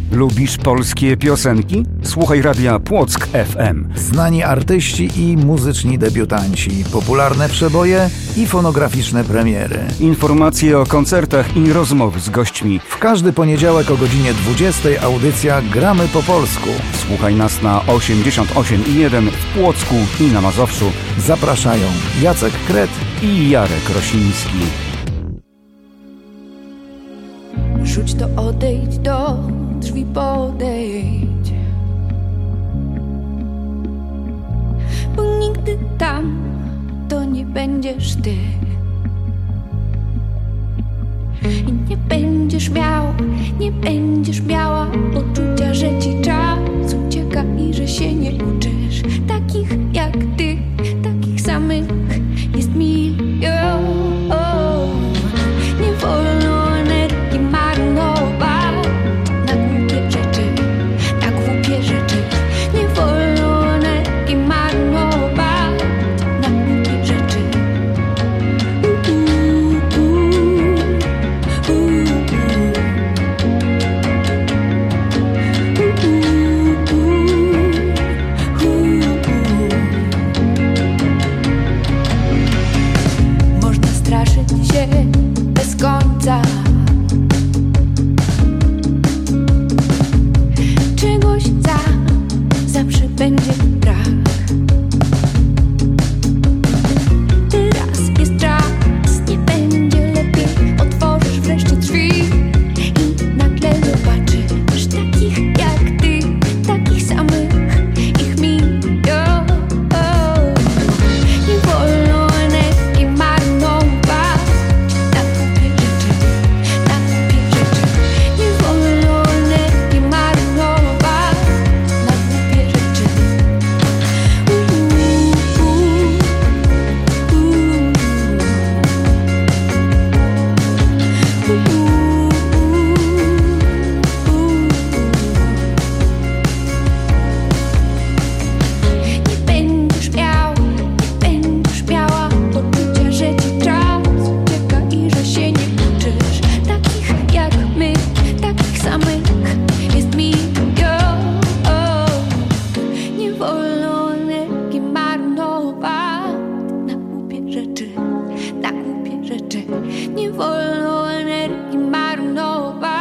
Lubisz polskie piosenki? Słuchaj Radia Płock FM. Znani artyści i muzyczni debiutanci, popularne przeboje i fonograficzne premiery. Informacje o koncertach i rozmowy z gośćmi. W każdy poniedziałek o godzinie 20 audycja Gramy po polsku. Słuchaj nas na 88,1 w Płocku i na Mazowszu. Zapraszają Jacek Kret i Jarek Rosiński. Rzuć to, odejdź, do drzwi podejdź, bo nigdy tam to nie będziesz ty. I nie będziesz miała poczucia, że ci czas ucieka i że się nie uczysz. Takich jak ty, takich samych jest milion. Nie wolno energii marnować na głupie rzeczy, na głupie rzeczy. Nie wolno energii marnować na głupie rzeczy. Można straszyć się bez końca czegoś, zawsze będzie brak. Teraz jest czas, nie będzie lepiej. Otworzysz wreszcie drzwi i nagle zobaczysz takich jak ty, takich samych, ich milion. Nie wolno energii marnować na głupie rzeczy, na głupie rzeczy. Nie wolno energii marnować na głupie rzeczy. Nie będziesz miała poczucia, że ci czas ucieka i że się nie uczysz. Takich jak my, takich samych jest milion. Nie wolno energii marnować na głupie rzeczy, na głupie rzeczy. Nie wolno energii marnować.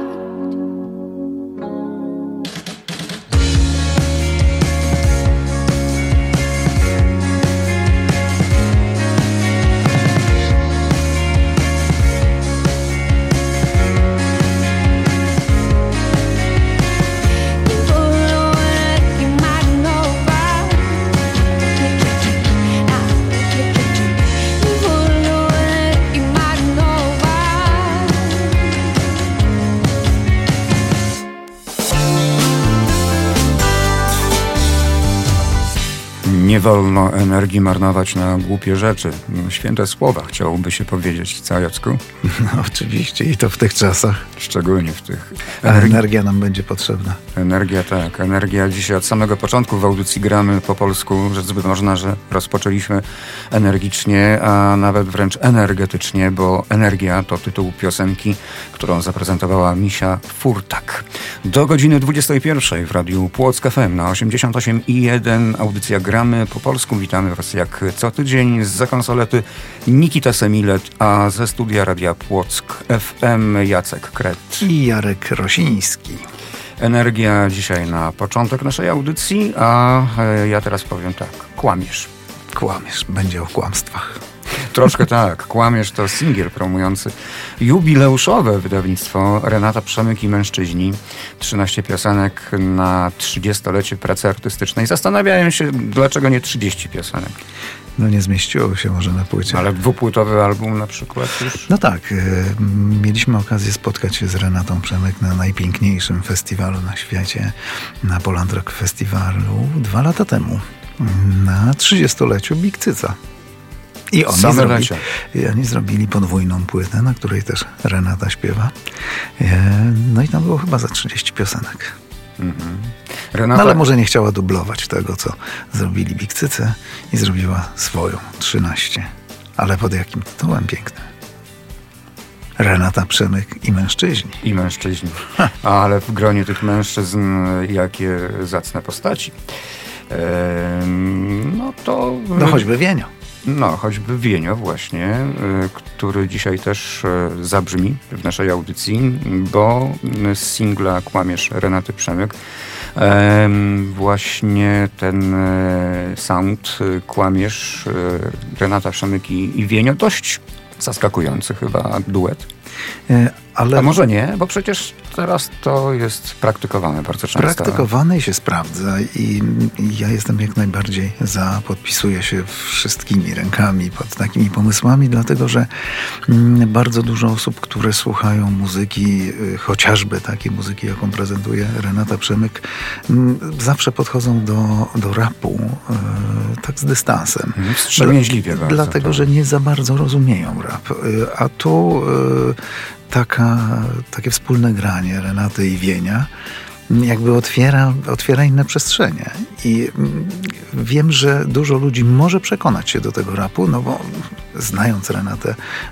Nie wolno energii marnować na głupie rzeczy. Nie wolno energii marnować. Nie wolno energii marnować na głupie rzeczy. Święte słowa chciałoby się powiedzieć, co, Jacku? No, oczywiście i to w tych czasach. Szczególnie w tych. Energia nam będzie potrzebna. Energia, tak. Energia dzisiaj od samego początku w audycji Gramy po polsku. Rzecz by można, że rozpoczęliśmy energicznie, a nawet wręcz energetycznie, bo Energia to tytuł piosenki, którą zaprezentowała Misia Furtak. Do godziny 21 w Radiu Płock FM na 88,1 audycja Gramy po polsku. Witamy Was jak co tydzień zza konsolety Nikita Semilet, a ze studia Radia Płock FM Jacek Kret I Jarek Rosiński. Energia dzisiaj na początek naszej audycji, a ja teraz powiem tak. Kłamiesz. Kłamiesz, będzie o kłamstwach. Troszkę tak. Kłamiesz to singiel promujący jubileuszowe wydawnictwo Renata Przemyk i Mężczyźni. 13 piosenek na 30-lecie pracy artystycznej. Zastanawiałem się, dlaczego nie 30 piosenek. No nie zmieściło się może na płycie. Ale dwupłytowy album na przykład już? No tak, mieliśmy okazję spotkać się z Renatą Przemyk na najpiękniejszym festiwalu na świecie, na Poland Rock Festiwalu 2 lata temu, na 30-leciu Big Cyca. I oni zrobili podwójną płytę, na której też Renata śpiewa. No i tam było chyba za 30 piosenek. Renata... No ale może nie chciała dublować tego, co zrobili Big Cycy i zrobiła swoją 13. Ale pod jakim tytułem pięknym. Renata Przemyk i mężczyźni. I mężczyźni. Ale w gronie tych mężczyzn jakie zacne postaci. No choćby Wienio. No, choćby Wienio właśnie, który dzisiaj też zabrzmi w naszej audycji, bo z singla Kłamiesz Renaty Przemyk właśnie ten sound Kłamiesz Renata Przemyk i Wienio, dość zaskakujący chyba duet. Ale a może nie, bo przecież teraz to jest praktykowane bardzo często. Praktykowane i się sprawdza i ja jestem jak najbardziej podpisuję się wszystkimi rękami pod takimi pomysłami, dlatego że bardzo dużo osób, które słuchają muzyki, chociażby takiej muzyki, jaką prezentuje Renata Przemyk, zawsze podchodzą do rapu tak z dystansem. Wstrzemięźliwie bardzo. Dlatego, że nie za bardzo rozumieją rap. A tu takie wspólne granie Renaty i Wienia jakby otwiera inne przestrzenie. I wiem, że dużo ludzi może przekonać się do tego rapu, no bo znając Renatę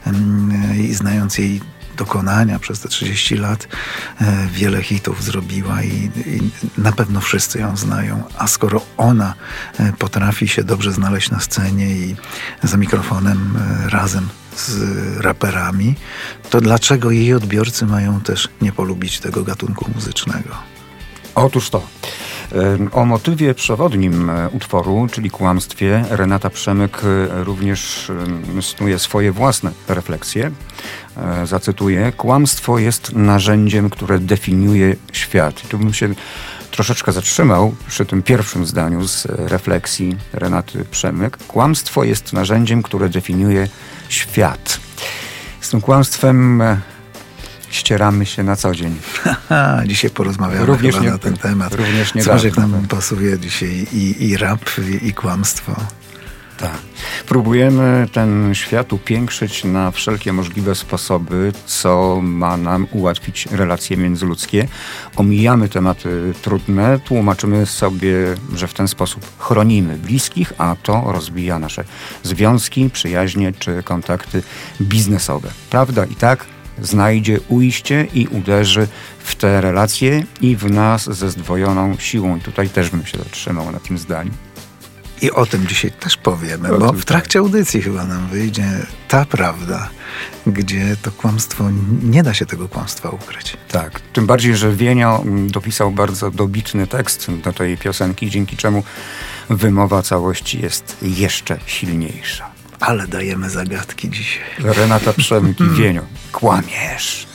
i znając jej dokonania przez te 30 lat, wiele hitów zrobiła i na pewno wszyscy ją znają. A skoro ona potrafi się dobrze znaleźć na scenie i za mikrofonem razem z raperami, to dlaczego jej odbiorcy mają też nie polubić tego gatunku muzycznego? Otóż to. O motywie przewodnim utworu, czyli kłamstwie, Renata Przemyk również snuje swoje własne refleksje. Zacytuję: kłamstwo jest narzędziem, które definiuje świat. I tu bym się troszeczkę zatrzymał przy tym pierwszym zdaniu z refleksji Renaty Przemyk. Kłamstwo jest narzędziem, które definiuje świat. Z tym kłamstwem ścieramy się na co dzień. Dzisiaj porozmawiamy również na ten temat. Również nie Coś jak nam pasuje dzisiaj i rap, i kłamstwo. Tak. Próbujemy ten świat upiększyć na wszelkie możliwe sposoby, co ma nam ułatwić relacje międzyludzkie. Omijamy tematy trudne, tłumaczymy sobie, że w ten sposób chronimy bliskich, a to rozbija nasze związki, przyjaźnie czy kontakty biznesowe. Prawda i tak znajdzie ujście i uderzy w te relacje i w nas ze zdwojoną siłą. I tutaj też bym się zatrzymał na tym zdaniu. I o tym dzisiaj też powiemy, bo w trakcie audycji chyba nam wyjdzie ta prawda, gdzie to kłamstwo, nie da się tego kłamstwa ukryć. Tak, tym bardziej, że Wienio dopisał bardzo dobitny tekst do tej piosenki, dzięki czemu wymowa całości jest jeszcze silniejsza. Ale dajemy zagadki dzisiaj. Renata Przemyk i Wienio. Kłamiesz.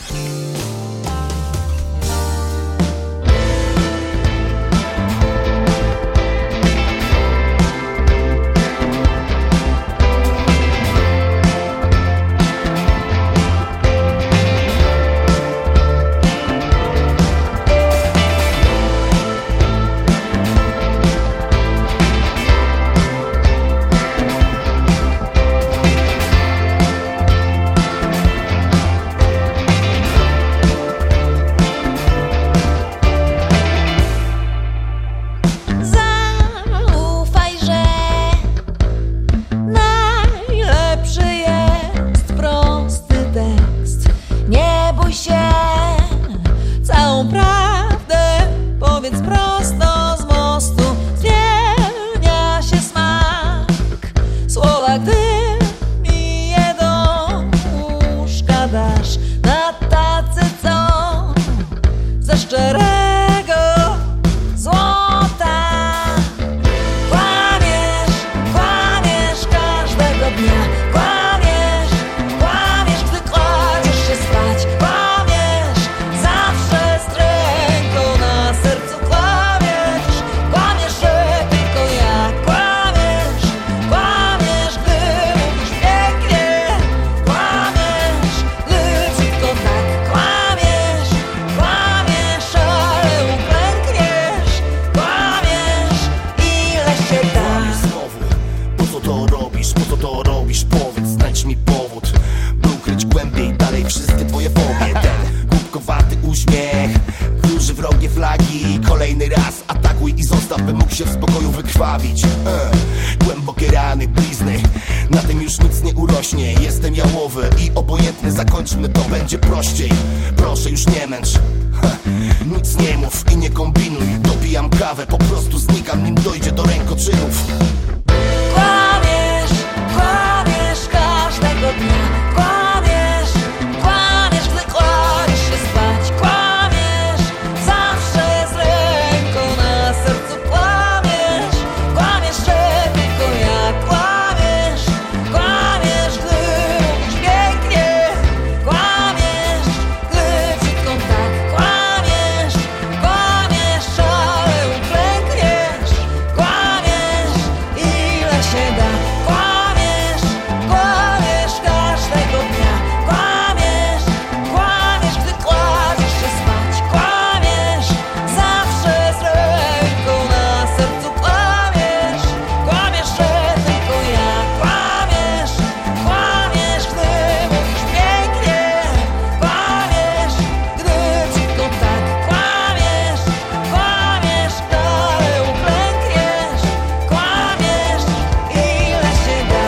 wrogie flagi. Kolejny raz atakuj i zostaw, by mógł się w spokoju wykrwawić. Głębokie rany, blizny, na tym już nic nie urośnie. Jestem jałowy i obojętny, zakończmy to, będzie prościej. Proszę już nie męcz, nic nie mów i nie kombinuj. Dopijam kawę, po prostu znikam, nim dojdzie do rękoczynów. Kłamiesz, kłamiesz każdego dnia. Kłamiesz, kłamiesz, gdy kładziesz się spać. Kłamiesz, zawsze z ręką na sercu. Kłamiesz, kłamiesz, że tylko ja. Kłamiesz, kłamiesz, gdy mówisz pięknie. Kłamiesz, gdy brzydko tak. Kłamiesz, kłamiesz, ale uklękniesz. Kłamiesz, ile się da. Kłamiesz, kłamiesz każdego dnia. Kłamiesz, kłamiesz, gdy kładziesz się spać. Kłamiesz, zawsze z ręką na sercu. Kłamiesz, kłamiesz, że tylko ja. Kłamiesz, kłamiesz, gdy mówisz pięknie. Kłamiesz, gdy brzydko tak. Kłamiesz, kłamiesz, ale uklękniesz. Kłamiesz, ile się da.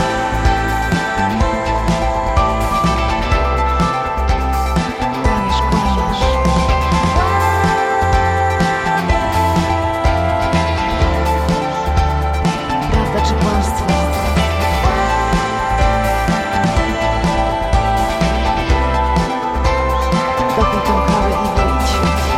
Kłamiesz, kłamiesz. Prawda czy kłamstwo? Dopij tą kawę i wyjdź.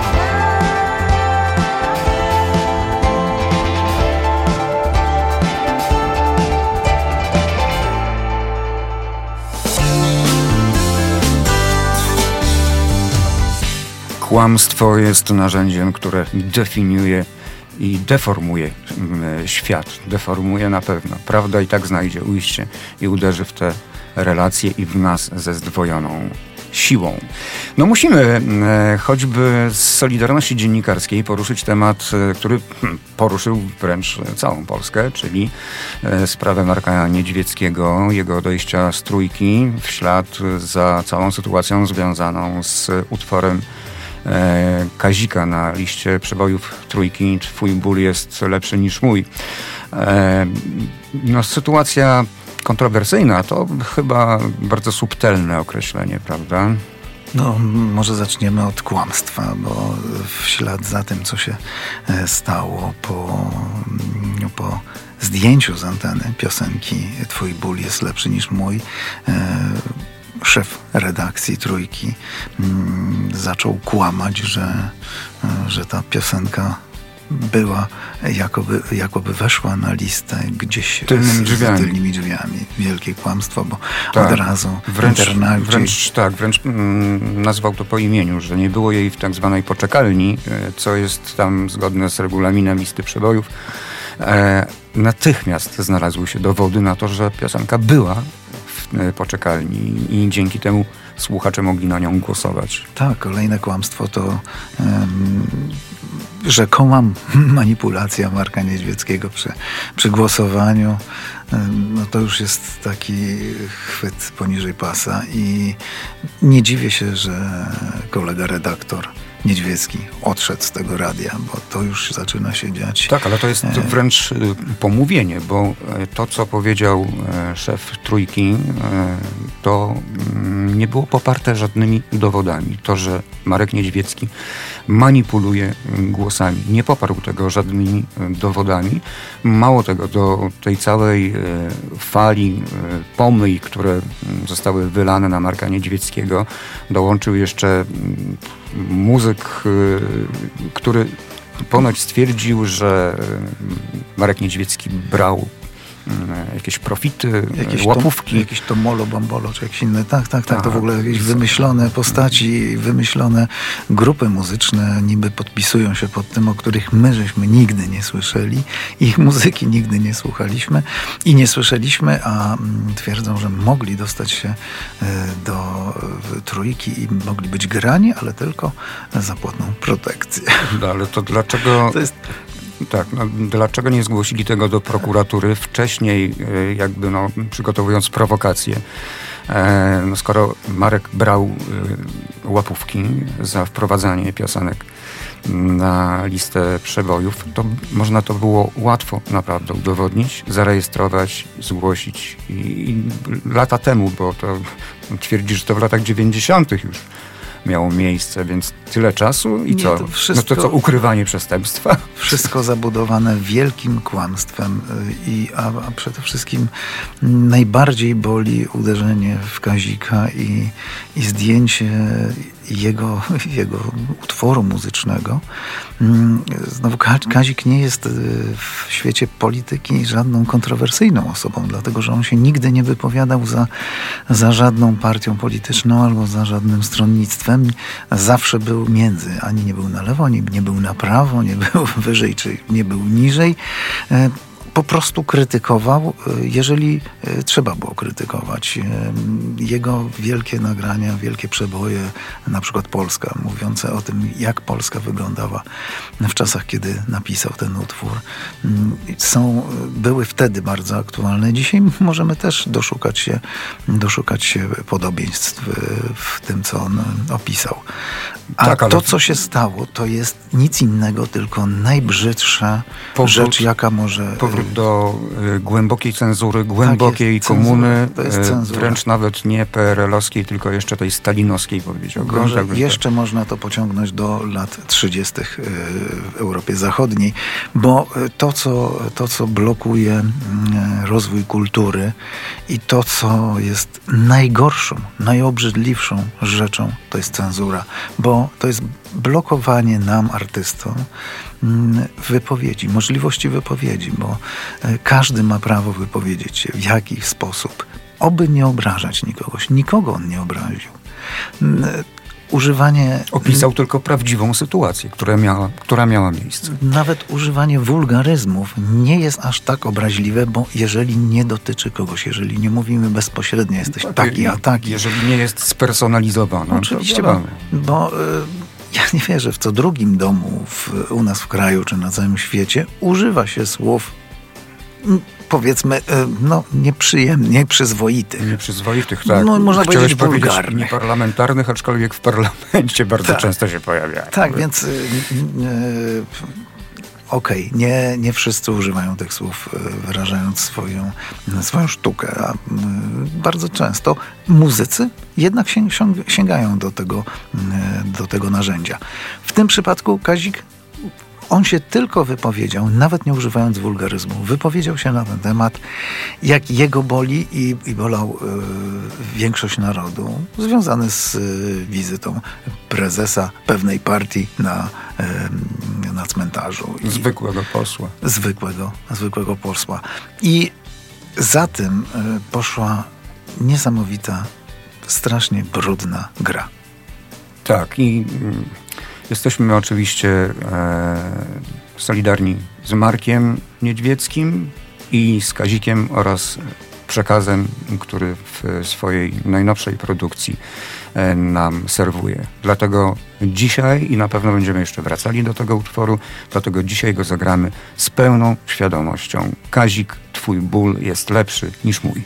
Kłamstwo jest narzędziem, które definiuje i deformuje świat. Deformuje na pewno. Prawda i tak znajdzie ujście i uderzy w te relacje i w nas ze zdwojoną siłą. No musimy choćby z Solidarności Dziennikarskiej poruszyć temat, który poruszył wręcz całą Polskę, czyli sprawę Marka Niedźwieckiego, jego odejścia z Trójki w ślad za całą sytuacją związaną z utworem Kazika na liście przebojów Trójki. Twój ból jest lepszy niż mój. No, sytuacja kontrowersyjna to chyba bardzo subtelne określenie, prawda? No, może zaczniemy od kłamstwa, bo w ślad za tym, co się stało po zdjęciu z anteny piosenki Twój ból jest lepszy niż mój, szef redakcji Trójki zaczął kłamać, że ta piosenka była, jakoby weszła na listę gdzieś tylnymi drzwiami. Z tylnymi drzwiami. Wielkie kłamstwo, bo od razu wręcz nazwał to po imieniu, że nie było jej w tak zwanej poczekalni, co jest tam zgodne z regulaminem listy przebojów. Natychmiast znalazły się dowody na to, że piosenka była w poczekalni i dzięki temu słuchacze mogli na nią głosować. Tak, kolejne kłamstwo to rzekoma manipulacja Marka Niedźwieckiego przy głosowaniu. No to już jest taki chwyt poniżej pasa i nie dziwię się, że kolega redaktor Niedźwiecki odszedł z tego radia, bo to już zaczyna się dziać. Tak, ale to jest wręcz pomówienie, bo to, co powiedział szef Trójki, to nie było poparte żadnymi dowodami. To, że Marek Niedźwiecki manipuluje głosami, nie poparł tego żadnymi dowodami. Mało tego, do tej całej fali pomyj, które zostały wylane na Marka Niedźwieckiego, dołączył jeszcze muzyk, który ponoć stwierdził, że Marek Niedźwiecki brał jakieś profity, łapówki. Jakieś to Molo Bambolo, czy jakieś inne. Tak. To w ogóle jakieś wymyślone postaci, wymyślone grupy muzyczne niby podpisują się pod tym, o których my żeśmy nigdy nie słyszeli. Ich muzyki nigdy nie słuchaliśmy i nie słyszeliśmy, a twierdzą, że mogli dostać się do Trójki i mogli być grani, ale tylko za płatną protekcję. No, ale to dlaczego... To jest... Tak, no, dlaczego nie zgłosili tego do prokuratury wcześniej, jakby przygotowując prowokację? Skoro Marek brał łapówki za wprowadzanie piosenek na listę przebojów, to można to było łatwo naprawdę udowodnić, zarejestrować, zgłosić i lata temu, bo to twierdzi, że to w latach 90. już miało miejsce, więc tyle czasu i Nie, co? to wszystko- No to co, ukrywanie przestępstwa? Wszystko zabudowane wielkim kłamstwem a przede wszystkim najbardziej boli uderzenie w Kazika i zdjęcie jego utworu muzycznego. Znowu Kazik nie jest w świecie polityki żadną kontrowersyjną osobą, dlatego że on się nigdy nie wypowiadał za żadną partią polityczną albo za żadnym stronnictwem. Zawsze był między. Ani nie był na lewo, ani nie był na prawo, nie był wyżej, czy nie był niżej. Po prostu krytykował, jeżeli trzeba było krytykować. Jego wielkie nagrania, wielkie przeboje, na przykład Polska, mówiące o tym, jak Polska wyglądała w czasach, kiedy napisał ten utwór, były wtedy bardzo aktualne. Dzisiaj możemy też doszukać się podobieństw w tym, co on opisał. A Tak, ale to, co się stało, to jest nic innego, tylko najbrzydsza rzecz, jaka może... Powrót do głębokiej cenzury, głębokiej komuny, to jest cenzura. wręcz nawet nie PRL-owskiej, tylko jeszcze tej stalinowskiej, powiedziałbym. Gorzej, jeszcze można to pociągnąć do lat 30. w Europie Zachodniej, bo to, co blokuje rozwój kultury i to, co jest najgorszą, najobrzydliwszą rzeczą, to jest cenzura, bo to jest blokowanie nam, artystom, wypowiedzi, możliwości wypowiedzi, bo każdy ma prawo wypowiedzieć się w jakiś sposób, oby nie obrażać nikogo on nie obraził. Opisał tylko prawdziwą sytuację, która miała miejsce. Nawet używanie wulgaryzmów nie jest aż tak obraźliwe, bo jeżeli nie dotyczy kogoś, jeżeli nie mówimy bezpośrednio, jesteś taki, a taki. Jeżeli nie jest spersonalizowane. Oczywiście, bo ja nie wierzę, w co drugim domu u nas w kraju, czy na całym świecie używa się słów, powiedzmy, nieprzyjemnych, nieprzyzwoitych. Nieprzyzwoitych, tak. No, można Chciałeś powiedzieć wulgarnych. Nieparlamentarnych, aczkolwiek w parlamencie bardzo często się pojawia. Tak, więc okej, nie wszyscy używają tych słów, wyrażając swoją sztukę, a bardzo często muzycy jednak sięgają do tego narzędzia. W tym przypadku Kazik, on się tylko wypowiedział, nawet nie używając wulgaryzmu, wypowiedział się na ten temat, jak jego boli i bolał większość narodu, związany z wizytą prezesa pewnej partii na cmentarzu. Zwykłego posła. Zwykłego posła. I za tym poszła niesamowita, strasznie brudna gra. Tak, i jesteśmy oczywiście solidarni z Markiem Niedźwieckim i z Kazikiem oraz przekazem, który w swojej najnowszej produkcji nam serwuje. Dlatego dzisiaj, i na pewno będziemy jeszcze wracali do tego utworu, dlatego dzisiaj go zagramy z pełną świadomością. Kazik, twój ból jest lepszy niż mój.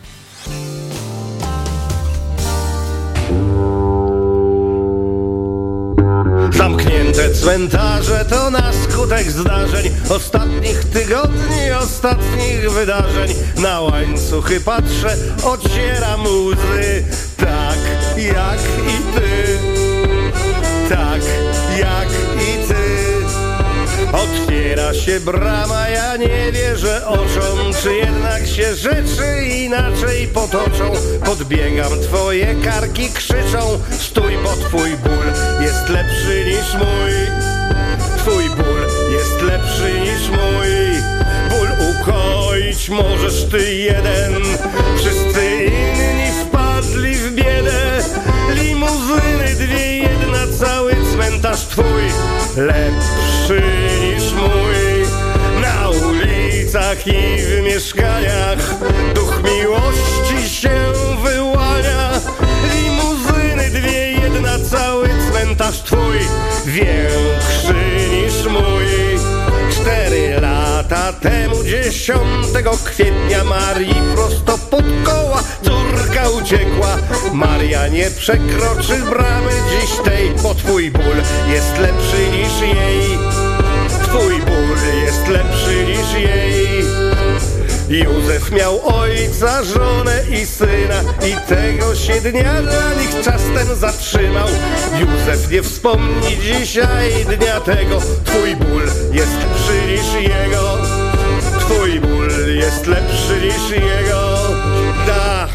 Zamknięte cmentarze to na skutek zdarzeń ostatnich tygodni, ostatnich wydarzeń. Na łańcuchy patrzę, ocieram łzy. Tak jak i ty, tak jak i ty. Otwiera się brama, ja nie wierzę oczom. Czy jednak się rzeczy inaczej potoczą? Podbiegam, twoje karki krzyczą. Stój, bo twój ból jest lepszy niż mój. Twój ból jest lepszy niż mój. Ból ukoić możesz ty jeden. Wszyscy inni wpadli w biedę. Limuzyny dwie, jedna, cały cmentarz twój lepszy niż mój. Na ulicach i w mieszkaniach duch miłości się wyłania. Limuzyny dwie, jedna, cały cmentarz twój większy niż mój. 4 lata temu 10 kwietnia Marii prosto pod koła córka uciekła. Maria nie przekroczy bramy dziś tej, bo twój ból jest lepszy niż jej. Twój ból jest lepszy niż jej. Józef miał ojca, żonę i syna i tego się dnia dla nich czas ten zatrzymał. Józef nie wspomni dzisiaj dnia tego. Twój ból jest lepszy niż jego. Twój ból jest lepszy niż jego. Da.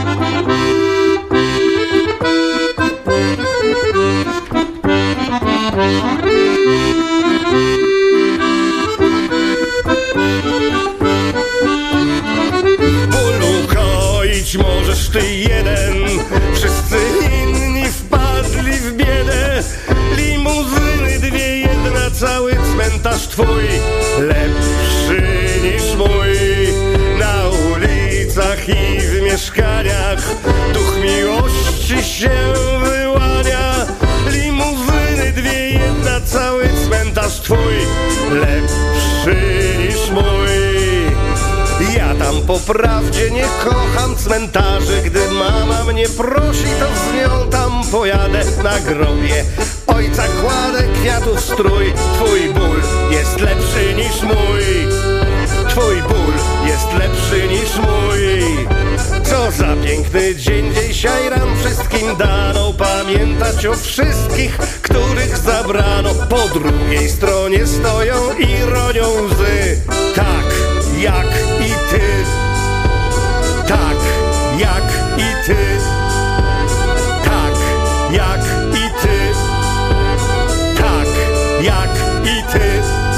Możesz ty jeden, wszyscy inni wpadli w biedę. Limuzyny dwie, jedna, cały cmentarz twój lepszy niż mój. Na ulicach i w mieszkaniach duch miłości się wyłania. Limuzyny dwie, jedna, cały cmentarz twój lepszy niż mój. Ja tam po prawdzie nie kocham cmentarzy. Gdy mama mnie prosi, to z nią tam pojadę. Na grobie ojca kładę kwiatów strój. Twój ból jest lepszy niż mój. Twój ból jest lepszy niż mój. Co za piękny dzień dzisiaj nam wszystkim dano. Pamiętać o wszystkich, których zabrano. Po drugiej stronie stoją i ronią łzy. Tak jak i ty, tak jak i ty, tak jak i ty, tak jak i ty.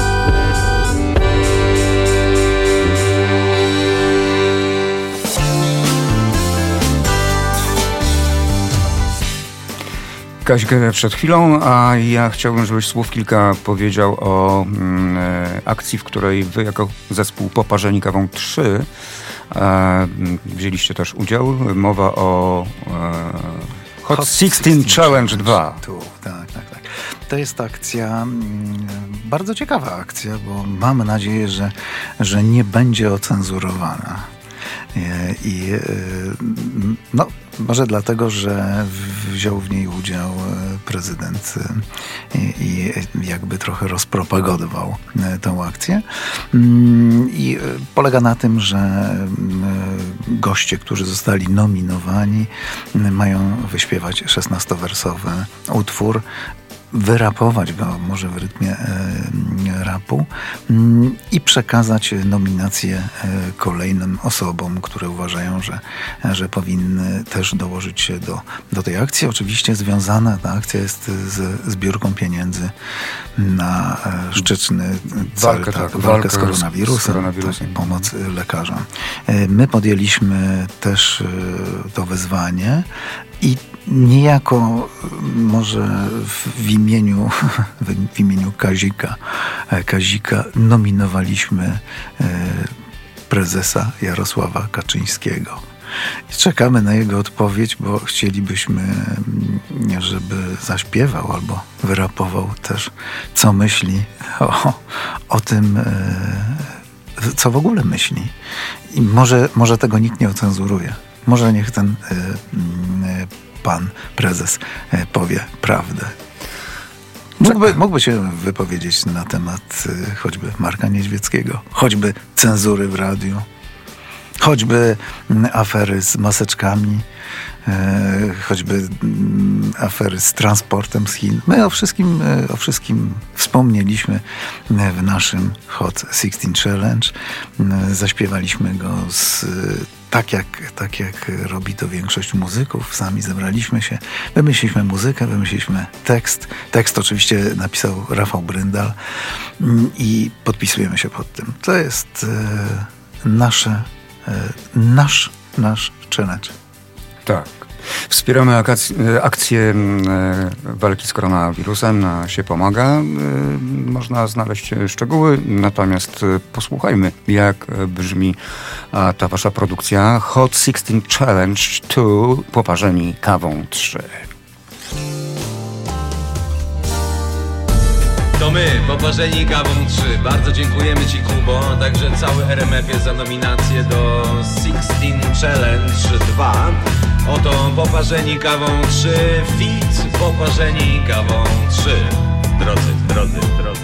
Kaźkę przed chwilą, a ja chciałbym, żebyś słów kilka powiedział o akcji, w której wy jako zespół Poparzeni Kawą 3 wzięliście też udział. Mowa o Hot 16 Challenge 2. Tak. To jest akcja, bardzo ciekawa akcja, bo mamy nadzieję, że nie będzie ocenzurowana. No, może dlatego, że wziął w niej udział prezydent i jakby trochę rozpropagował tę akcję. I polega na tym, że goście, którzy zostali nominowani, mają wyśpiewać 16-wersowy utwór, wyrapować go może w rytmie rapu i przekazać nominację kolejnym osobom, które uważają, że powinny też dołożyć się do tej akcji. Oczywiście związana ta akcja jest z zbiórką pieniędzy na szczytny cel, walkę z koronawirusem. Pomoc lekarzom. My podjęliśmy też to wyzwanie i niejako może w imieniu Kazika nominowaliśmy prezesa Jarosława Kaczyńskiego. I czekamy na jego odpowiedź, bo chcielibyśmy, żeby zaśpiewał albo wyrapował też, co myśli o tym, co w ogóle myśli. I może tego nikt nie ocenzuruje. Może niech ten pan prezes powie prawdę. Mógłby się wypowiedzieć na temat choćby Marka Niedźwieckiego, choćby cenzury w radiu, choćby afery z maseczkami, choćby afery z transportem z Chin. My o wszystkim wspomnieliśmy w naszym Hot 16 Challenge. Zaśpiewaliśmy go tak jak robi to większość muzyków. Sami zebraliśmy się, wymyśliliśmy muzykę, wymyśliliśmy tekst. Tekst oczywiście napisał Rafał Bryndal i podpisujemy się pod tym. To jest nasz challenge. Tak. Wspieramy akcję walki z koronawirusem na Się Pomaga. Można znaleźć szczegóły, natomiast posłuchajmy, jak brzmi ta wasza produkcja Hot 16 Challenge 2 Poparzeni Kawą 3. To my, Poparzeni Kawą 3. Bardzo dziękujemy Ci, Kubo, a także cały RMF za nominację do 16 Challenge 2. Oto Poparzeni Kawą 3 feat. Poparzeni Kawą 3. Drodzy.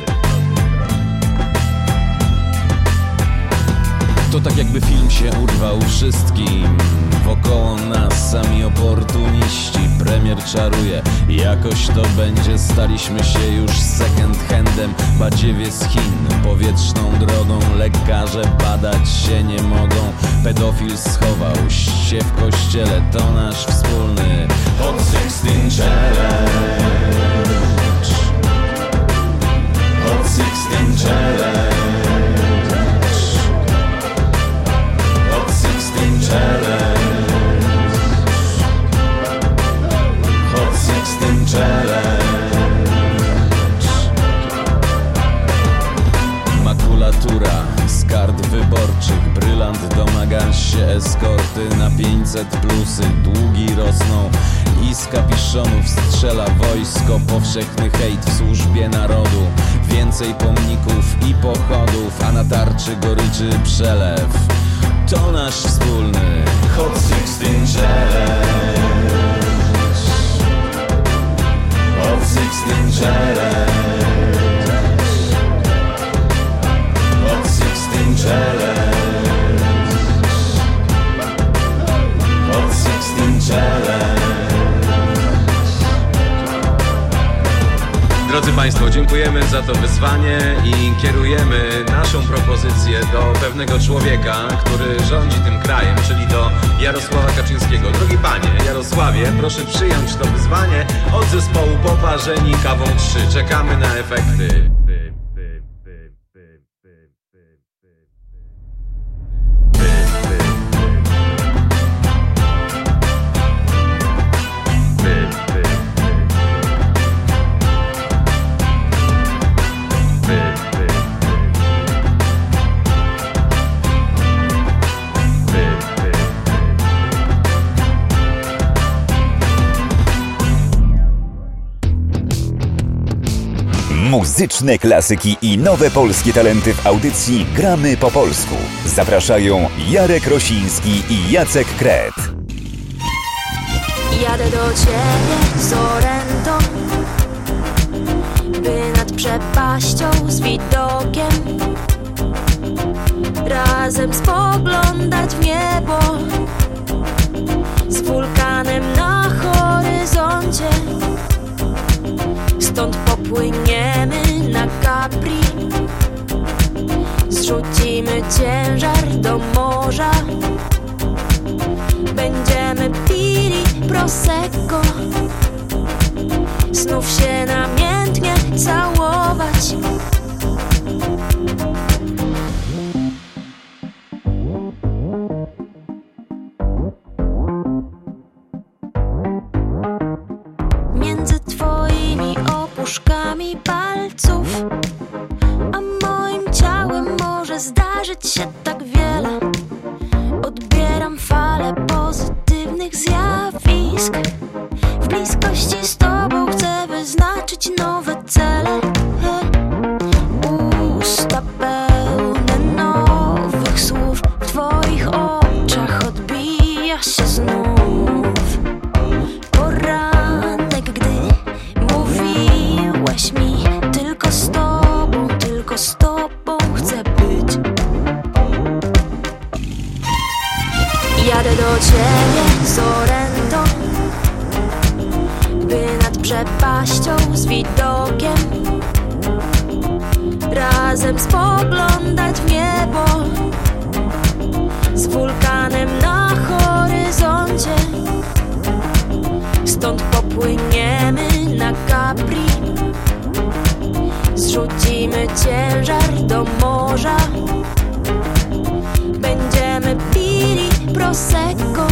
To tak jakby film się urwał wszystkim. Wokoło nas sami oportuniści. Premier czaruje, jakoś to będzie. Staliśmy się już second handem. Badziewie z Chin, powietrzną drogą. Lekarze badać się nie mogą. Pedofil schował się w kościele. To nasz wspólny Hot 16 Challenge. Hot 16 Challenge. Hot 16 Challenge. Makulatura z kart wyborczych. Brylant domaga się eskorty na 500 plusy. Długi rosną i z kapiszonów strzela wojsko. Powszechny hejt w służbie narodu. Więcej pomników i pochodów, a na tarczy goryczy przelew. To nasz wspólny Hot 16 Challenge. Hot 16 Challenge. Hot 16 Challenge. Hot 16 Challenge. Drodzy Państwo, dziękujemy za to wyzwanie i kierujemy naszą propozycję do pewnego człowieka, który rządzi tym krajem, czyli do Jarosława Kaczyńskiego. Drogi Panie Jarosławie, proszę przyjąć to wyzwanie od zespołu Poparzeni Kawą 3. Czekamy na efekty. Muzyczne klasyki i nowe polskie talenty w audycji Gramy po polsku. Zapraszają Jarek Rosiński i Jacek Kret. Jadę do ciebie Sorrento, by nad przepaścią z widokiem razem spoglądać w niebo, z wulkanem na horyzoncie. Stąd popłyniemy na Capri, zrzucimy ciężar do morza. Będziemy pili Prosecco, znów się namiętnie całować. Między twoimi opuszkami palców a moim ciałem może zdarzyć się tak wiele. Odbieram falę pozytywnych zjawisk. W bliskości z tobą chcę wyznaczyć nowe cele. Usta pełne nowych słów, w twoich oczach odbija się znów poranek, gdy mówiłeś mi tylko z tobą chcę być. Jadę do ciebie Sorrento, by nad przepaścią z widokiem razem spoglądać w niebo, z wulkanem na horyzoncie. Stąd popłyniemy na Capri, zrzucimy ciężar do morza. Będziemy pili Prosecco,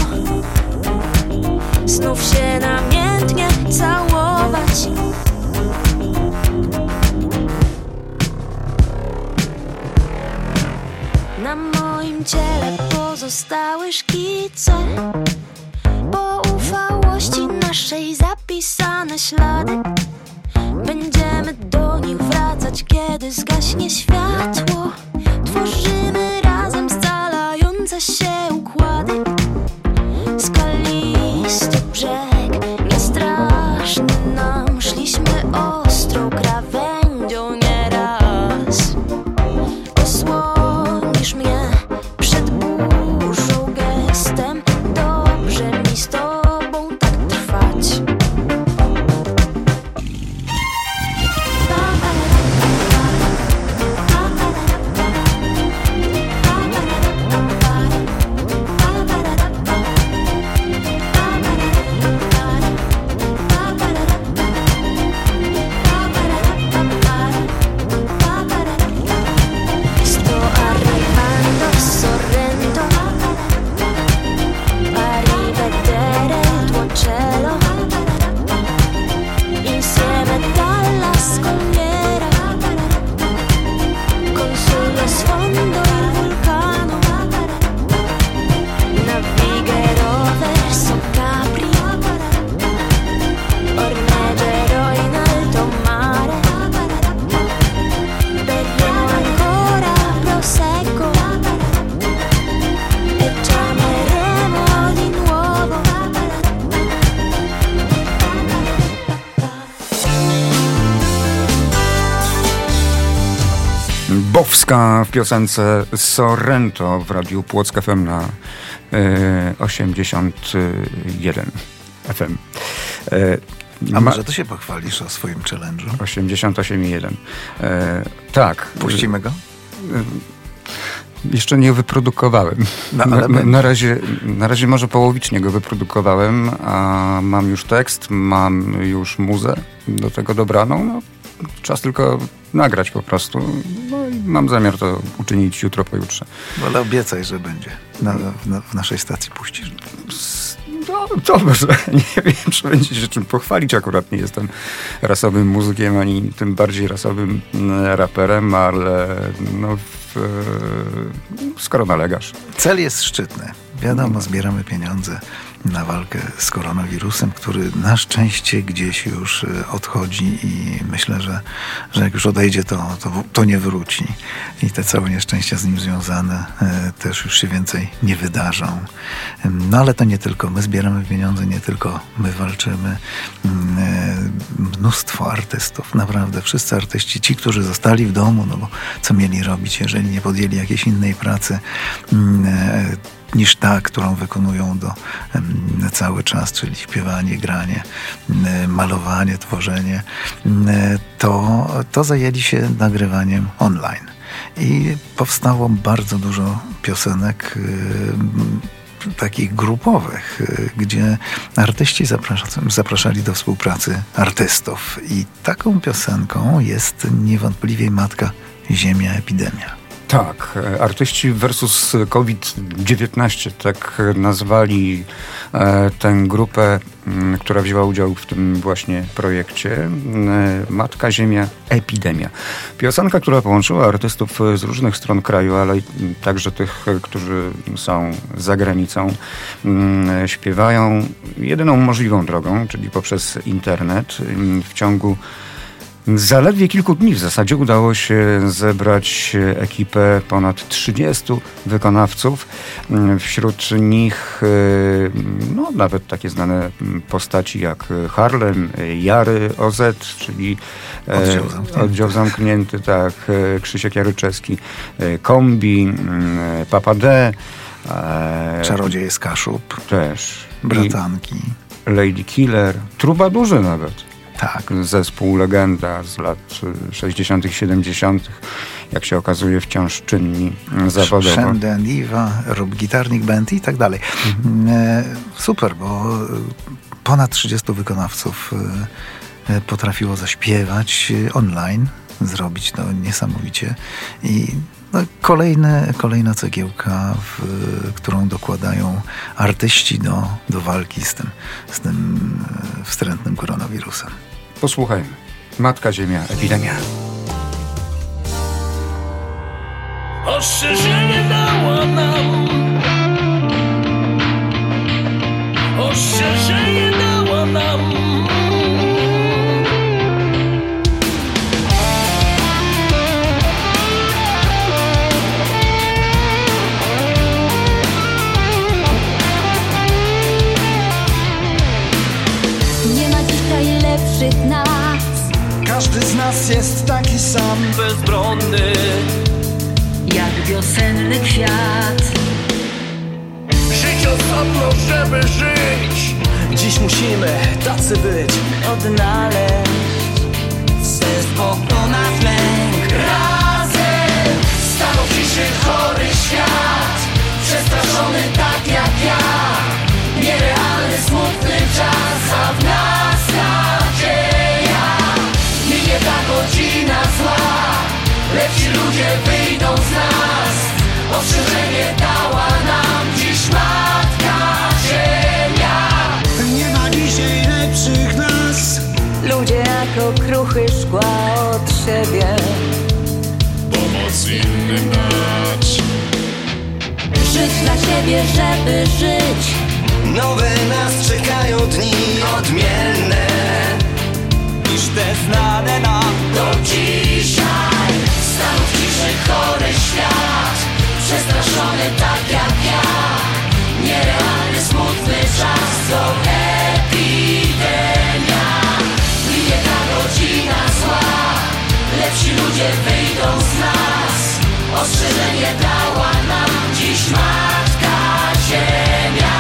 znów się namiętnie całować. Na moim ciele pozostały szkice poufałości naszej, zapisane ślady. Będziemy do nich wracać śpić, kiedy zgaśnie światło. Tworzymy razem scalające się układy. Skalisty brzeg, niestraszny nam. Szliśmy ostrą krawędzią nieraz. Osłonisz mnie przed burzą gestem. Dobrze mi z tobą tak trwać. Bowska w piosence Sorrento w Radiu Płock FM na 81 FM. A może ty się pochwalisz o swoim challenge'u? 88,1. Tak. Puścimy go? Jeszcze nie wyprodukowałem. No, ale na razie może połowicznie go wyprodukowałem, a mam już tekst, mam już muzę do tego dobraną. No, czas tylko nagrać po prostu. No i mam zamiar to uczynić jutro, pojutrze. Ale obiecaj, że będzie. W naszej stacji puścisz. No dobrze, nie wiem, czy będzie się czym pochwalić. Akurat nie jestem rasowym muzykiem, ani tym bardziej rasowym raperem, ale no, skoro nalegasz. Cel jest szczytny. Wiadomo, zbieramy pieniądze na walkę z koronawirusem, który na szczęście gdzieś już odchodzi i myślę, że jak już odejdzie, to nie wróci. I te całe nieszczęścia z nim związane też już się więcej nie wydarzą. No ale to nie tylko my zbieramy pieniądze, nie tylko my walczymy. Mnóstwo artystów, naprawdę wszyscy artyści, ci, którzy zostali w domu, no bo co mieli robić, jeżeli nie podjęli jakiejś innej pracy niż ta, którą wykonują cały czas, czyli śpiewanie, granie, malowanie, tworzenie, to zajęli się nagrywaniem online. I powstało bardzo dużo piosenek takich grupowych, gdzie artyści zapraszali do współpracy artystów. I taką piosenką jest niewątpliwie Matka Ziemia, Epidemia. Tak, artyści versus COVID-19, tak nazwali tę grupę, która wzięła udział w tym właśnie projekcie. Matka Ziemia, Epidemia. Piosenka, która połączyła artystów z różnych stron kraju, ale także tych, którzy są za granicą. Śpiewają jedyną możliwą drogą, czyli poprzez internet. W ciągu zaledwie kilku dni w zasadzie udało się zebrać ekipę ponad 30 wykonawców. Wśród nich no, nawet takie znane postaci jak Harlem, Jary OZ, czyli oddział zamknięty, tak, Krzysiek Jaryczewski, Kombi, Papa D, Czarodzieje z Kaszub, też Bratanki, Lady Killer, Trubadurzy nawet. Tak. Zespół legenda z lat 60., 70., jak się okazuje, wciąż czynni zawodowo. Shenden, Iwa, Rob Gitarnik Band i tak dalej. Super, bo ponad 30 wykonawców potrafiło zaśpiewać online, zrobić to niesamowicie. I no, kolejna cegiełka, którą dokładają artyści do walki z tym wstrętnym koronawirusem. Posłuchajmy. Matka Ziemia, Epidemia. Ostrzeżenie dała nam. Ostrzeżenie dała nam. bezbronny, Jak wiosenny kwiat. żyć osobno, żeby żyć. Dziś musimy tacy być, Odnaleźć chcesz pokonać lęk. Razem stanął ciszy chory świat, przestraszony tak jak ja. Nierealny, smutny czas, a w nas nadzieja. Minie ta godzina zła, lepsi ludzie wyjdą z nas. Ostrzeżenie dała nam dziś Matka Ziemia. Nie ma dzisiaj lepszych nas. ludzie jako kruchy szkła od siebie. Pomoc innym dać. Żyć dla siebie, żeby żyć. Nowe nas czekają dni odmienne niż te znane nam. Do dzisiaj stanął w ciszy chory świat, przestraszony tak jak ja. Nierealny, smutny czas to epidemia. Minie ta godzina zła, lepsi ludzie wyjdą z nas. Ostrzeżenie dała nam dziś Matka Ziemia.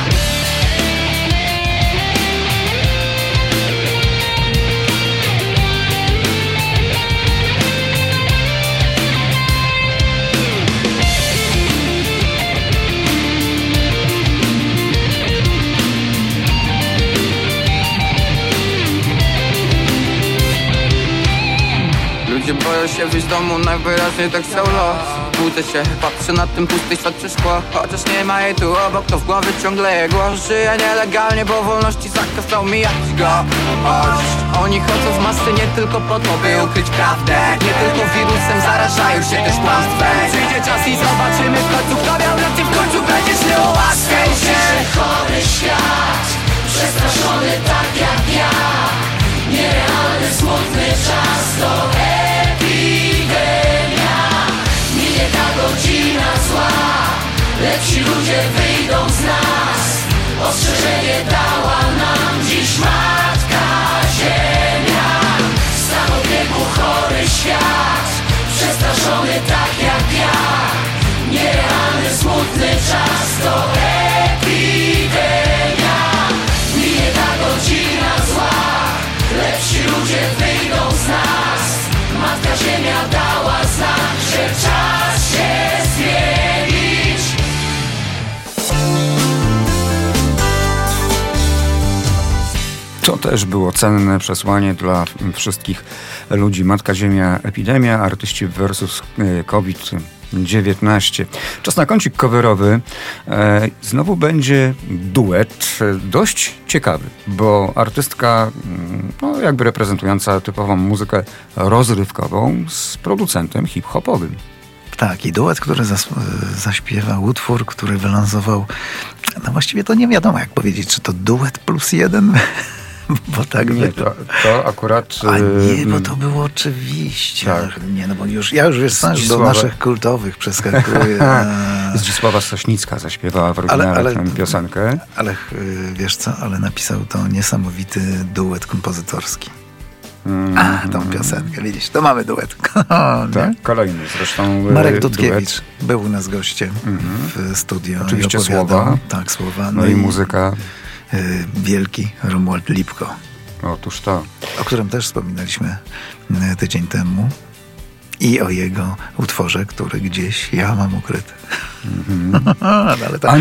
Ludzie boją się wyjść z domu, najwyraźniej tak chciał los. Budzę się, patrzę na ten pusty świat przez szkło. Chociaż nie ma jej tu obok, to w głowie ciągle je głos. Żyję nielegalnie, bo wolności zakazał mijać go. Oni chodzą w masce nie tylko po to, by ukryć prawdę. Nie tylko wirusem zarażają się też kłamstwem. Przyjdzie czas i zobaczymy w końcu, kto miał rację, w końcu będziesz nie ułaskał się. Chory świat, przestraszony tak jak ja. Nierealny, smutny czas to epidemia. Minie ta godzina zła, lepsi ludzie wyjdą z nas. Ostrzeżenie dała nam dziś Matka Ziemia. Stan o biegu chory świat, przestraszony tak jak ja. Nierealny, smutny czas to epidemia. Minie ta godzina zła, lepsi ludzie wyjdą z nas. Matka Ziemia dała znak, że czas się zmienić. To też było cenne przesłanie dla wszystkich ludzi. Matka Ziemia, epidemia, artyści versus COVID-19. Czas na kącik coverowy. Znowu będzie duet dość ciekawy, bo artystka jakby reprezentująca typową muzykę rozrywkową z producentem hip-hopowym. Tak, i duet, który zaśpiewa utwór, który wylansował, no właściwie to nie wiadomo jak powiedzieć, czy to duet plus jeden, bo tak nie, to akurat... A nie, bo to było oczywiście. Tak. Nie, no bo ja już wiesz, do naszych kultowych przeskakuję. Zdzisława Sośnicka zaśpiewała w oryginale tę piosenkę. Ale wiesz co, ale napisał to niesamowity duet kompozytorski. Tą piosenkę, widzisz, to mamy duet. Tak, kolejny zresztą Marek Dudkiewicz był u nas gościem w studio. Oczywiście i słowa. Tak, słowa. No i muzyka. Wielki Romuald Lipko. Otóż to. O którym też wspominaliśmy tydzień temu. I o jego utworze, który gdzieś ja mam ukryty. Ale to,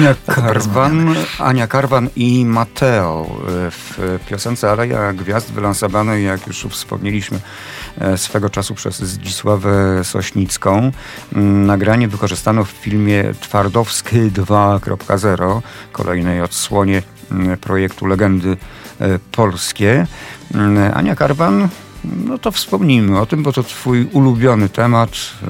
Ania Karwan i Mateo w piosence Aleja Gwiazd wylansowanej, jak już wspomnieliśmy, swego czasu przez Zdzisławę Sośnicką. Nagranie wykorzystano w filmie Twardowski 2.0, kolejnej odsłonie projektu Legendy Polskie. Ania Karwan, no to wspomnijmy o tym, bo to twój ulubiony temat,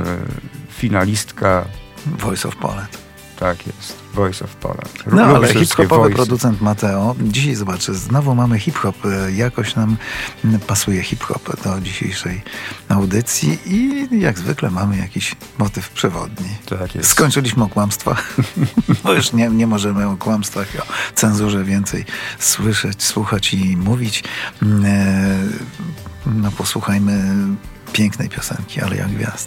finalistka Voice of Poland. Tak jest, Voice of Poland. No ale hip-hopowy producent Mateo. Dzisiaj zobaczę, znowu mamy hip-hop. Jakoś nam pasuje hip-hop do dzisiejszej audycji i jak zwykle mamy jakiś motyw przewodni. Tak jest. Skończyliśmy o kłamstwach, bo już nie możemy o kłamstwach, o cenzurze więcej słyszeć, słuchać i mówić. No posłuchajmy pięknej piosenki Aleja Gwiazd.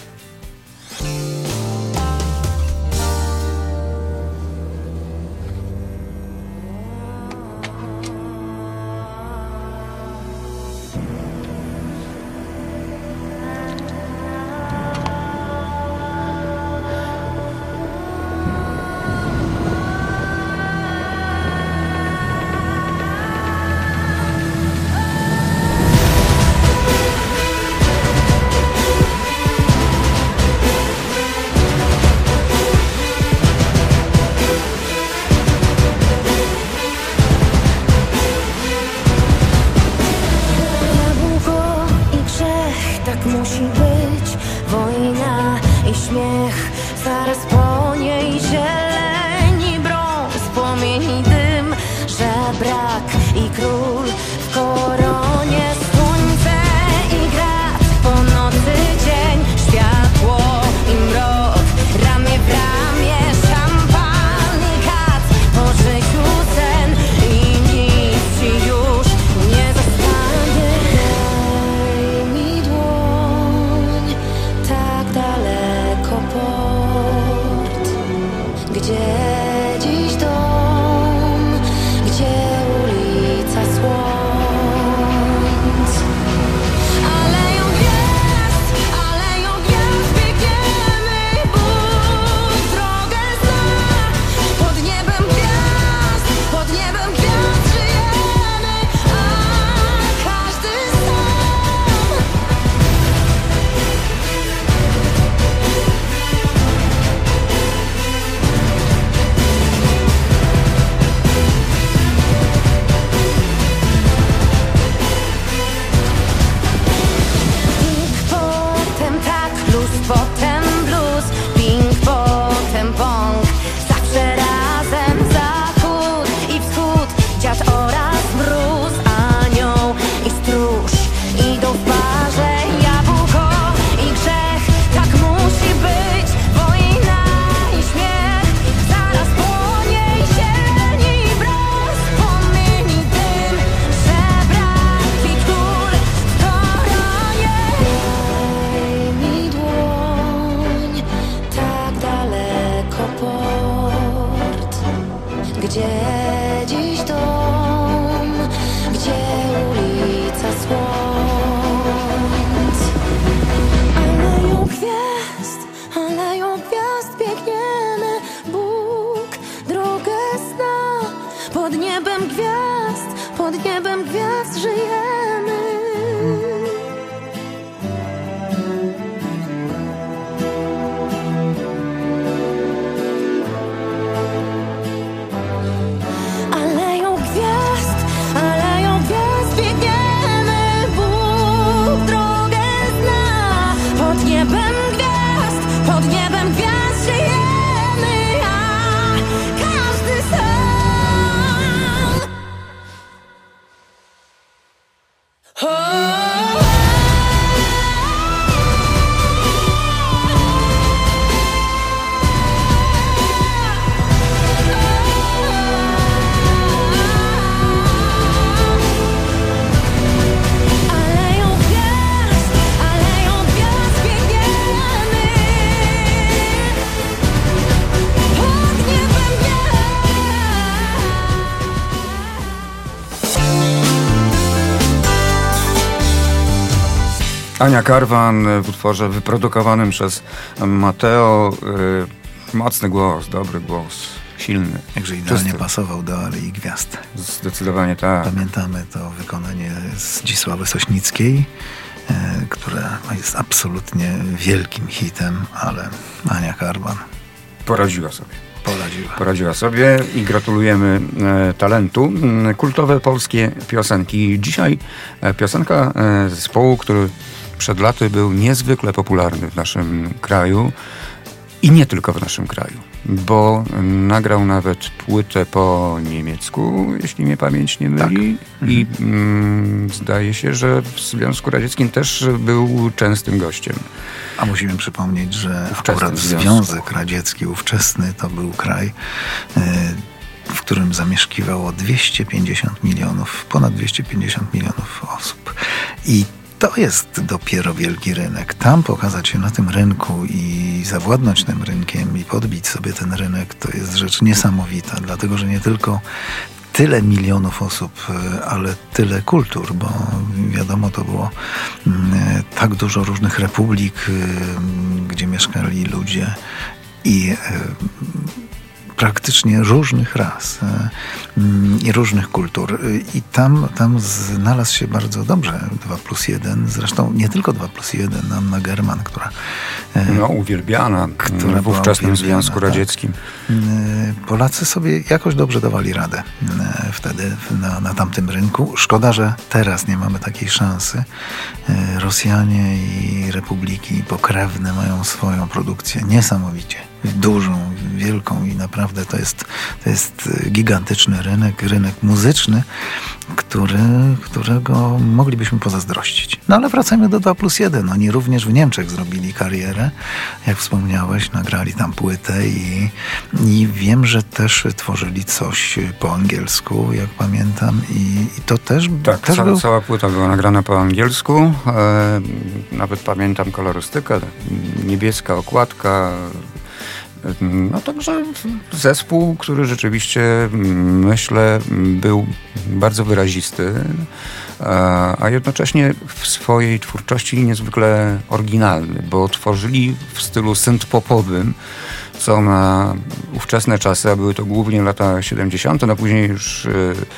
Ania Karwan w utworze wyprodukowanym przez Mateo. Mocny głos, dobry głos, silny. Jakże idealnie pasował do Alei Gwiazd. Zdecydowanie tak. Pamiętamy to wykonanie Zdzisławy Sośnickiej, które jest absolutnie wielkim hitem, ale Ania Karwan poradziła sobie. Poradziła sobie i gratulujemy talentu. Kultowe polskie piosenki. Dzisiaj piosenka zespołu, który przed laty był niezwykle popularny w naszym kraju i nie tylko w naszym kraju, bo nagrał nawet płytę po niemiecku, jeśli mnie pamięć nie myli. Tak. I zdaje się, że w Związku Radzieckim też był częstym gościem. A musimy przypomnieć, że akurat Związek Radziecki ówczesny to był kraj, w którym zamieszkiwało ponad 250 milionów osób. I To jest dopiero wielki rynek. Tam pokazać się na tym rynku i zawładnąć tym rynkiem i podbić sobie ten rynek, to jest rzecz niesamowita, dlatego że nie tylko tyle milionów osób, ale tyle kultur, bo wiadomo, to było tak dużo różnych republik, gdzie mieszkali ludzie i praktycznie różnych ras i różnych kultur. I tam znalazł się bardzo dobrze 2+1. Zresztą nie tylko 2+1, Anna German, która uwielbiana, która w ówczesnym Związku Radzieckim. Polacy sobie jakoś dobrze dawali radę wtedy na tamtym rynku. Szkoda, że teraz nie mamy takiej szansy. Rosjanie i republiki pokrewne mają swoją produkcję niesamowicie dużą, wielką i naprawdę to jest gigantyczny rynek muzyczny, którego moglibyśmy pozazdrościć. No ale wracajmy do 2+1. Oni również w Niemczech zrobili karierę. Jak wspomniałeś, nagrali tam płytę i wiem, że też tworzyli coś po angielsku, jak pamiętam. I to też... Tak, cała płyta była nagrana po angielsku. Nawet pamiętam kolorystykę. Niebieska okładka. No także zespół, który rzeczywiście, myślę, był bardzo wyrazisty, a jednocześnie w swojej twórczości niezwykle oryginalny, bo tworzyli w stylu synth-popowym, co na ówczesne czasy, a były to głównie lata 70., no później już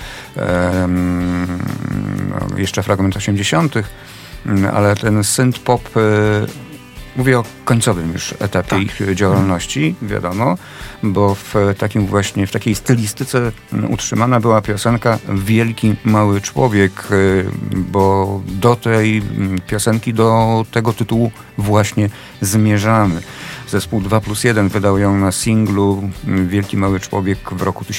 jeszcze fragment 80., ale ten synth-pop... Mówię o końcowym już etapie ich działalności, wiadomo, bo w takiej stylistyce utrzymana była piosenka Wielki Mały Człowiek, bo do tej piosenki, do tego tytułu właśnie zmierzamy. Zespół 2+1 wydał ją na singlu Wielki Mały Człowiek w roku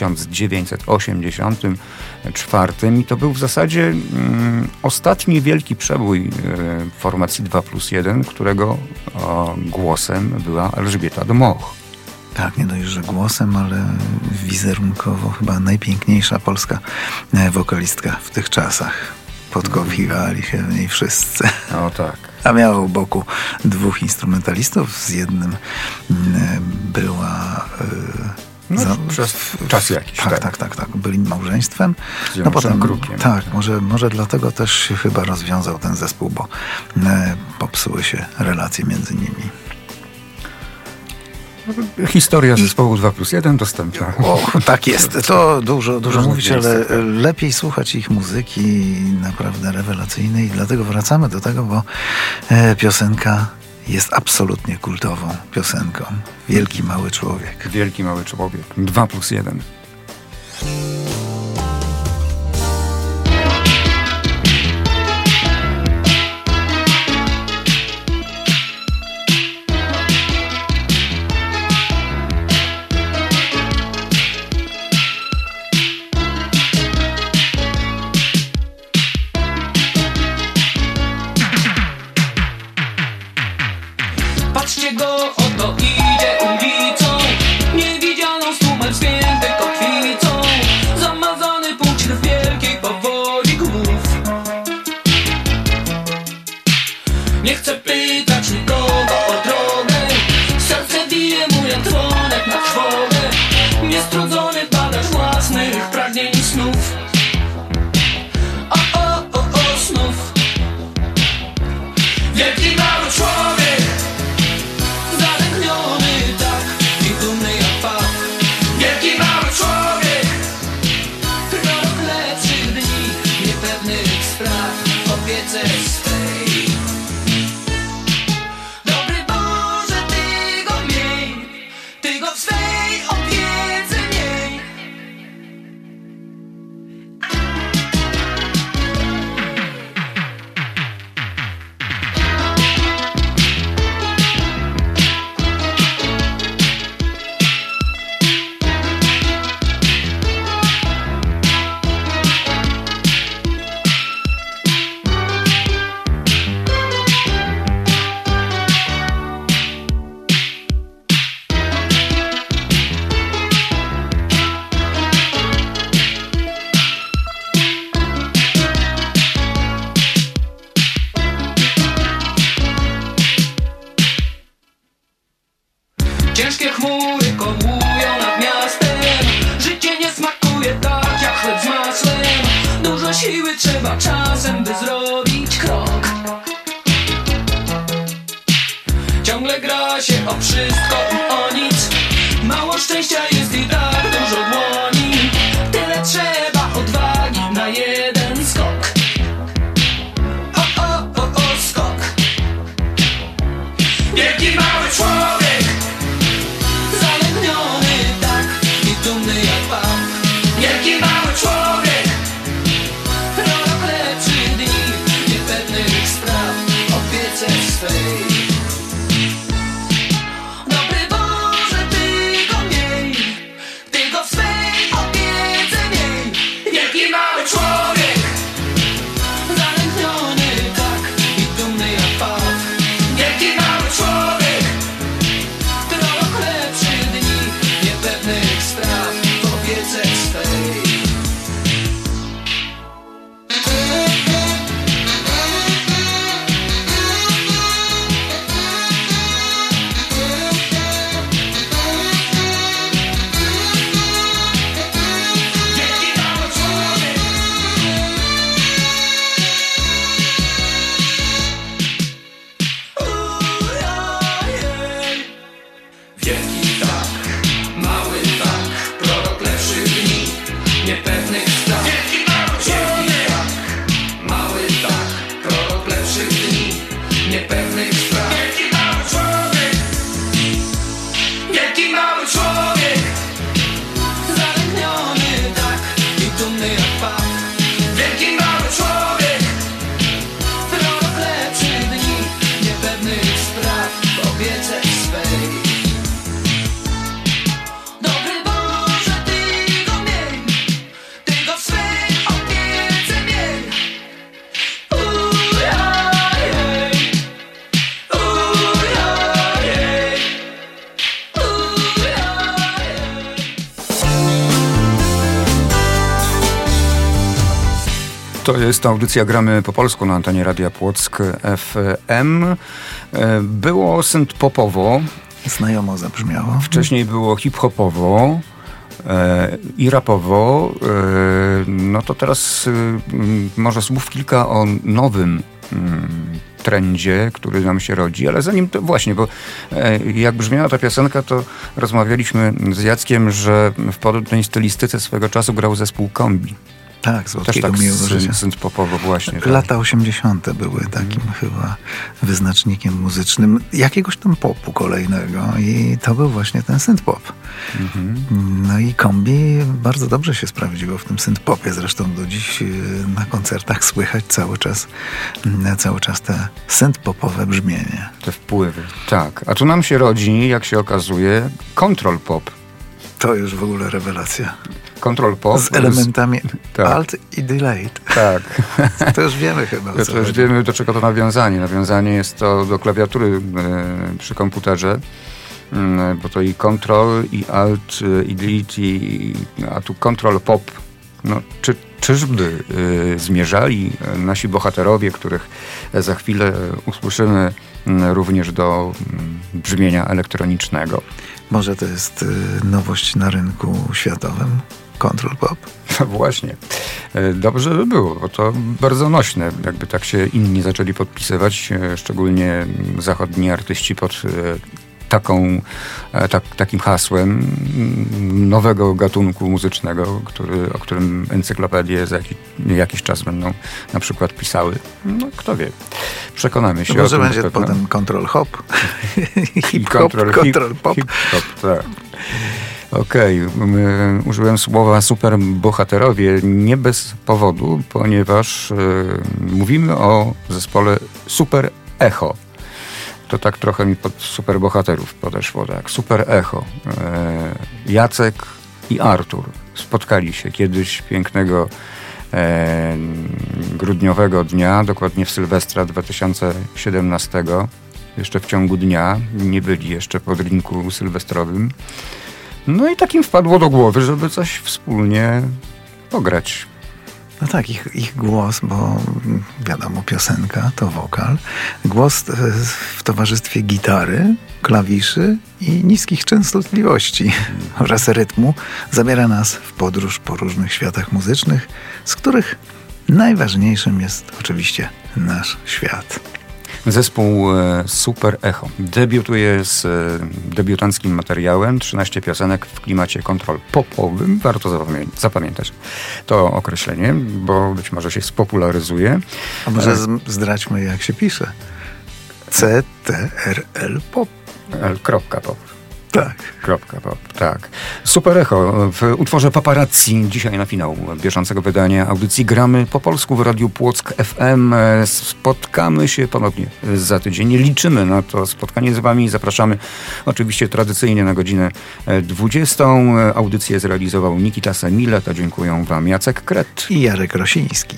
1984 i to był w zasadzie ostatni wielki przebój formacji 2+1, którego głosem była Elżbieta Dmoch. Tak, nie dość, że głosem, ale wizerunkowo chyba najpiękniejsza polska wokalistka w tych czasach. Podkochiwali się w niej wszyscy. O tak. A miała u boku dwóch instrumentalistów, z jednym była... przez czas jakiś. Tak. Byli małżeństwem. No potem Krukiem. Tak, może dlatego też się chyba rozwiązał ten zespół, bo popsuły się relacje między nimi. Historia zespołu 2+1 dostępna. Tak jest. To dużo mówić, ale lepiej słuchać ich muzyki naprawdę rewelacyjnej i dlatego wracamy do tego, bo piosenka jest absolutnie kultową piosenką. Wielki Mały Człowiek. Wielki Mały Człowiek. 2+1. Patrzcie go, oto idzie ulicą, niewidzialną z tłumem spięty kotwicą. Zamazany płód w wielkiej powodzi głów. Nie chcę pytać nikogo o drogę, serce bije mu jak dzwonek na trwogę. Niestrudzony badasz własnych pragnień i snów. O, snów. Wielki mały człowiek, zalegniony tak Ciężkie chmury kołują nad miastem. Życie nie smakuje tak jak chleb z masłem. Dużo siły trzeba czasem, by zrobić krok. Ciągle gra się o wszystko i o nic. Mało szczęścia jest i tak dużo dłoni. Tyle trzeba odwagi na jeden skok. Skok. Wielki mały człowiek, zalęgniony tak i dumny jak pan. Wielki mały człowiek, prorok lepszych dni, niepewnych spraw, opiece swej. Dobry Boże, Ty go miej, Ty go w swej opiece miej. Wielki mały człowiek, zalęgniony tak i dumny jak pan. Wielki mały człowiek, prorok lepszych dni, niepewnych spraw, w opiece swej. Wielki tak, mały tak, prorok lepszych dni, niepewnych spraw. Wielki mały tak, mały tak, prorok lepszych dni, niepewnych spraw. Wielki mały człowiek, wielki mały człowiek, zalęgniony tak i dumny jak pan. Wielki mały człowiek, prorok lepszych dni, niepewnych spraw, w opiece swej. Dobry Boże, Ty go miej, Ty go w swej opiece miej. Ujajej, ujajej, ujajej. To jest audycja Gramy po polsku na antenie Radia Płock FM. Było synth-popowo, Znajomo zabrzmiało. wcześniej było hip-hopowo i rapowo. No to teraz może słów kilka o nowym trendzie, który nam się rodzi, ale zanim to właśnie, bo jak brzmiała ta piosenka, to rozmawialiśmy z Jackiem, że w podobnej stylistyce swego czasu grał zespół Kombi. Tak, z Też Łódzkiego tak Miłego Życia. synth-popowo właśnie. Tak. Lata 80. były takim chyba wyznacznikiem muzycznym jakiegoś tam popu kolejnego i to był właśnie ten synth-pop. No i Kombi bardzo dobrze się sprawdziło w tym synth-popie, zresztą do dziś na koncertach słychać cały czas te synth-popowe brzmienie. Te wpływy, tak. A tu nam się rodzi, jak się okazuje, control pop. To już w ogóle rewelacja. Control pop. Z elementami tak. alt i delayed. Tak. To już wiemy chyba. To już wiemy, do czego to nawiązanie. Nawiązanie jest to do klawiatury przy komputerze, bo to i control, i alt, i delete, a tu control pop. No, czyżby zmierzali nasi bohaterowie, których za chwilę usłyszymy, również do brzmienia elektronicznego? Może to jest nowość na rynku światowym? Control pop? No właśnie. Dobrze by było, bo to bardzo nośne. Jakby tak się inni zaczęli podpisywać, szczególnie zachodni artyści pod takim hasłem nowego gatunku muzycznego, o którym encyklopedie za jakiś czas będą na przykład pisały. No kto wie. Przekonamy się. Może będzie potem control hop. Hip-hop, control pop. Hip-hop, tak. Okej, użyłem słowa superbohaterowie nie bez powodu, ponieważ mówimy o zespole Super Echo. To tak trochę mi pod superbohaterów podeszło, tak. Super Echo. Jacek i Artur spotkali się kiedyś pięknego grudniowego dnia, dokładnie w Sylwestra 2017. Jeszcze w ciągu dnia, nie byli jeszcze po drinku sylwestrowym. No i takim wpadło do głowy, żeby coś wspólnie pograć. No tak, ich głos, bo wiadomo, piosenka to wokal. Głos w towarzystwie gitary, klawiszy i niskich częstotliwości oraz rytmu zabiera nas w podróż po różnych światach muzycznych, z których najważniejszym jest oczywiście nasz świat. Zespół Super Echo debiutuje z debiutanckim materiałem 13 piosenek w klimacie kontrol-popowym. Warto zapamiętać to określenie, bo być może się spopularyzuje. A może zdradźmy, jak się pisze. CTRL Pop. L.pop. Tak. Pop, tak. Super Echo w utworze Paparazzi dzisiaj na finał bieżącego wydania audycji Gramy po polsku w Radiu Płock FM. Spotkamy się ponownie za tydzień. Liczymy na to spotkanie z wami. Zapraszamy oczywiście tradycyjnie na godzinę 20. Audycję zrealizował Nikita Semilet, a dziękuję wam Jacek Kret i Jarek Rosiński.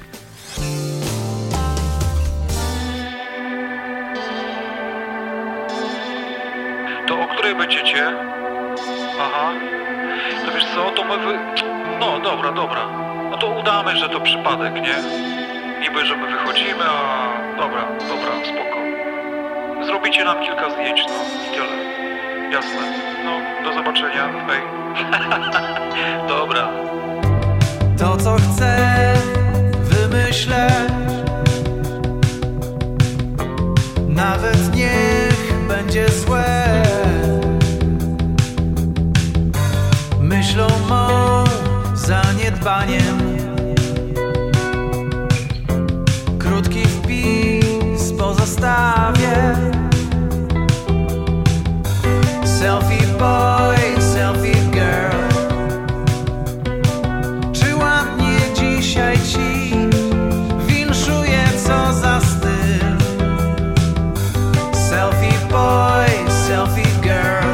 Będziecie? Aha. To wiesz co, to my No, dobra. No to udamy, że to przypadek, nie? Niby, że my wychodzimy, a... Dobra, spoko. Zrobicie nam kilka zdjęć, no i tyle. Jasne. No, do zobaczenia. Hej. Dobra. To, co chcę, wymyślę. Nawet niech będzie złe. Myślą mą zaniedbaniem. Krótki wpis pozostawię. Selfie boy, selfie girl. Czy ładnie dzisiaj ci winszuje, co za styl? Selfie boy, selfie girl.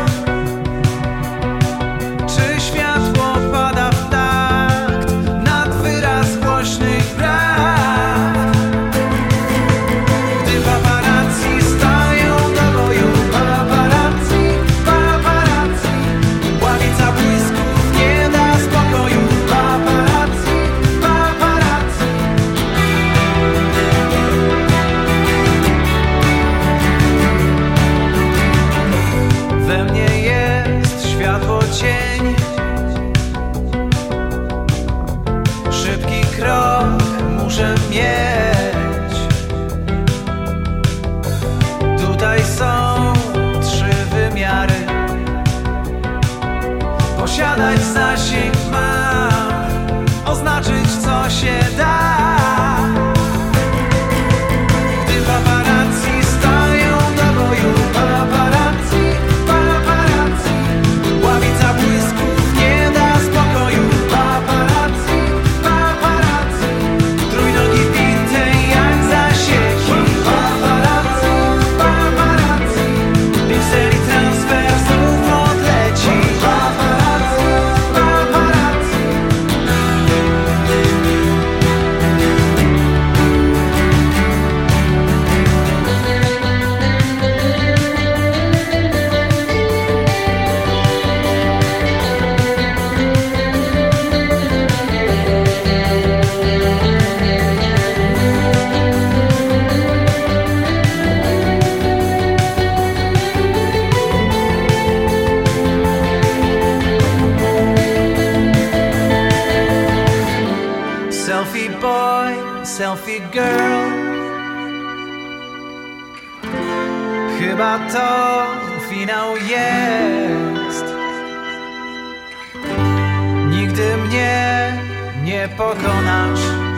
Tutaj są 3 wymiary. Posiadać zasięg mam, oznaczyć co się da. Gdy paparazzi stają do boju, paparazzi, paparazzi. Ławica błysków nie da spokoju, paparazzi, paparazzi. Trójnogi bite jak zasieki, paparazzi, paparazzi. Pikseli transfer znów odleci, paparazzi, paparazzi. Selfie boy, selfie girl. Chyba to finał jest. Nigdy mnie nie pokonasz.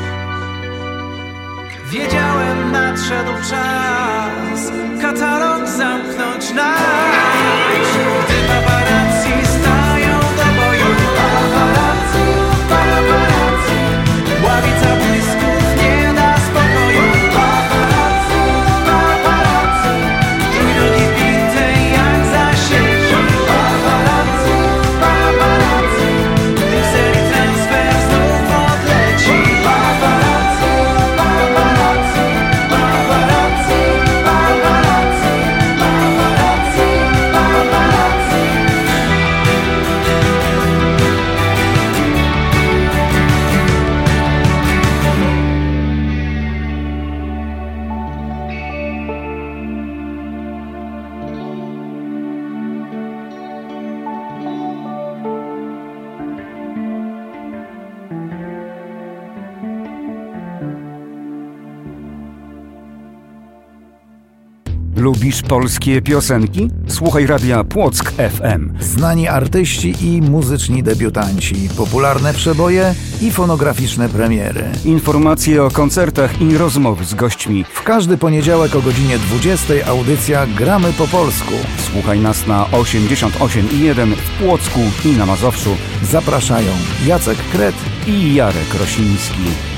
Wiedziałem, nadszedł czas katalog zamknąć nasz. Gdy paparazzi stają do boju, paparazzi, paparazzi. Ławica błysków nie da spokoju, paparazzi, paparazzi. Trójnogi bite jak zasieki, paparazzi, paparazzi. Pikseli transfer znów odleci, paparazzi, paparazzi, paparazzi, paparazzi, paparazzi. Lubisz polskie piosenki? Słuchaj Radia Płock FM. Znani artyści i muzyczni debiutanci, popularne przeboje i fonograficzne premiery. Informacje o koncertach i rozmowy z gośćmi. W każdy poniedziałek o godzinie 20 audycja Gramy po polsku. Słuchaj nas na 88,1 w Płocku i na Mazowszu. Zapraszają Jacek Kret i Jarek Rosiński.